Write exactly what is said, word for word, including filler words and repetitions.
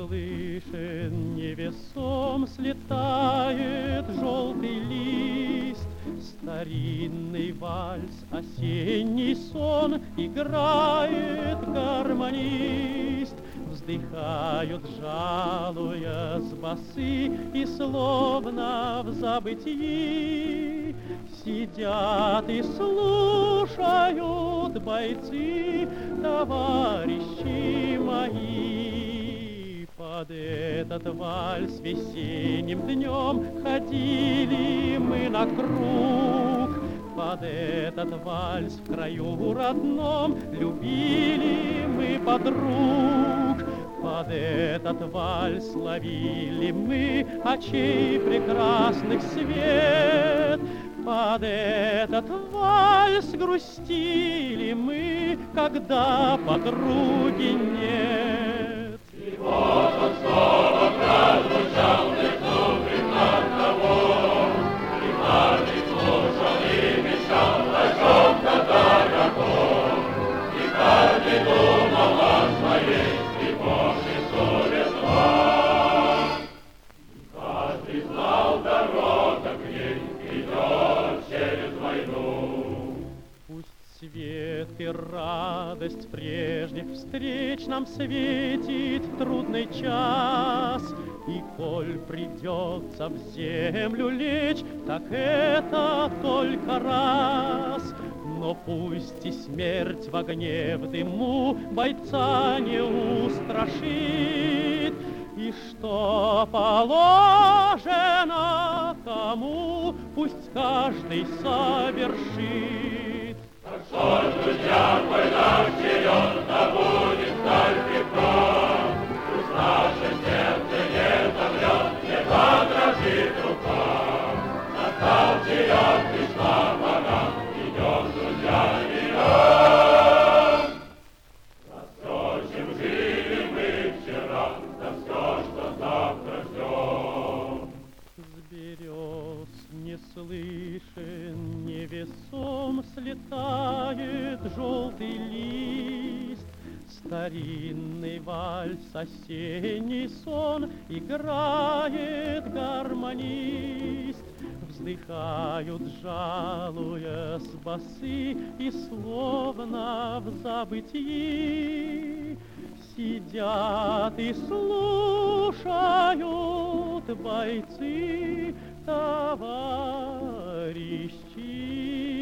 слышен, невесом слетает желтый лист. Старинный вальс, осенний сон играет гармонист. Вздыхают, жалуясь басы, и словно в забытии сидят и слушают бойцы, товарищи мои. Под этот вальс весенним днем ходили мы на круг. Под этот вальс в краю родном любили мы подруг. Под этот вальс ловили мы очей прекрасных свет. Под этот вальс грустили мы, когда подруги нет. И вот он снова прозвучал между бревнах того, и каждый слушал и мечтал о чем-то дорогом, и каждый думал о своей скриповой совестно. И каждый знал дорога к ней идет через войну. Пусть свет и радость прежних встреч нам светит в трудный час, и коль придется в землю лечь, так это только раз. Но пусть и смерть в огне, в дыму бойца не устрашит, и что положено кому, пусть каждый совершит. Так что ж, друзья, война вперед, да будет сталь крепка, пусть наше сердце не замрет, не подрожит рука. Настал черед, пришла пора, идем, друзья, идем. За все, чем жили мы вчера, за все, что завтра ждем. С берез не слышен, невесом слетает желтый лист. Старинный вальс, осенний сон играет гармонист. Вздыхают, жалуясь басы, и словно в забытии сидят и слушают бойцы, товарищи.